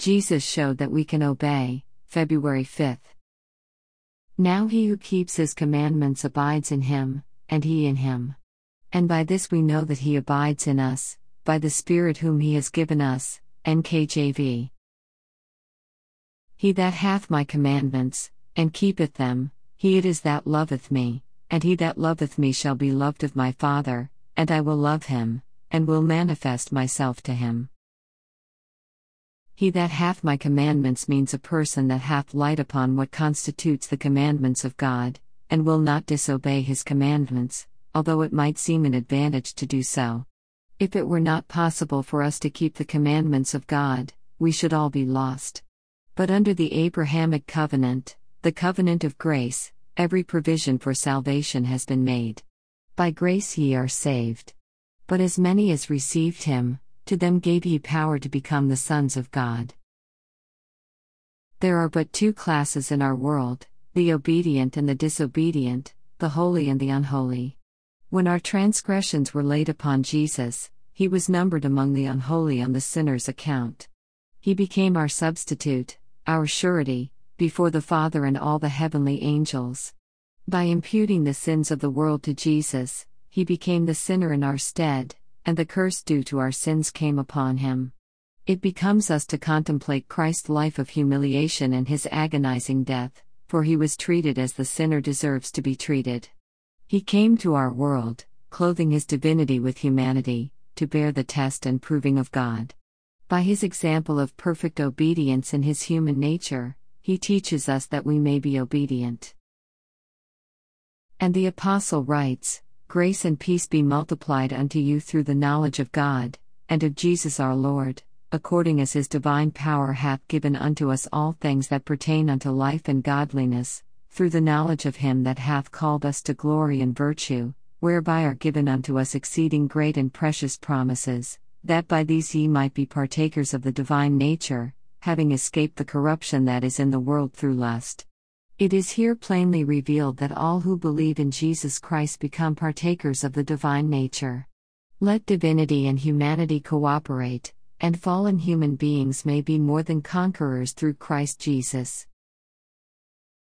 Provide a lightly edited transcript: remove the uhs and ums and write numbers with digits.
Jesus showed that we can obey. February 5th. Now he who keeps his commandments abides in him, and he in him. And by this we know that he abides in us, by the Spirit whom he has given us. NKJV. He that hath my commandments, and keepeth them, he it is that loveth me, and he that loveth me shall be loved of my Father, and I will love him, and will manifest myself to him. He that hath my commandments means a person that hath light upon what constitutes the commandments of God, and will not disobey his commandments, although it might seem an advantage to do so. If it were not possible for us to keep the commandments of God, we should all be lost. But under the Abrahamic covenant, the covenant of grace, every provision for salvation has been made. By grace ye are saved. But as many as received him, to them gave he power to become the sons of God. There are but two classes in our world, the obedient and the disobedient, the holy and the unholy. When our transgressions were laid upon Jesus, he was numbered among the unholy on the sinner's account. He became our substitute, our surety, before the Father and all the heavenly angels. By imputing the sins of the world to Jesus, he became the sinner in our stead, and the curse due to our sins came upon him. It becomes us to contemplate Christ's life of humiliation and his agonizing death, for he was treated as the sinner deserves to be treated. He came to our world, clothing his divinity with humanity, to bear the test and proving of God. By his example of perfect obedience in his human nature, he teaches us that we may be obedient. And the Apostle writes, "Grace and peace be multiplied unto you through the knowledge of God, and of Jesus our Lord, according as his divine power hath given unto us all things that pertain unto life and godliness, through the knowledge of him that hath called us to glory and virtue, whereby are given unto us exceeding great and precious promises, that by these ye might be partakers of the divine nature, having escaped the corruption that is in the world through lust." It is here plainly revealed that all who believe in Jesus Christ become partakers of the divine nature. Let divinity and humanity cooperate, and fallen human beings may be more than conquerors through Christ Jesus.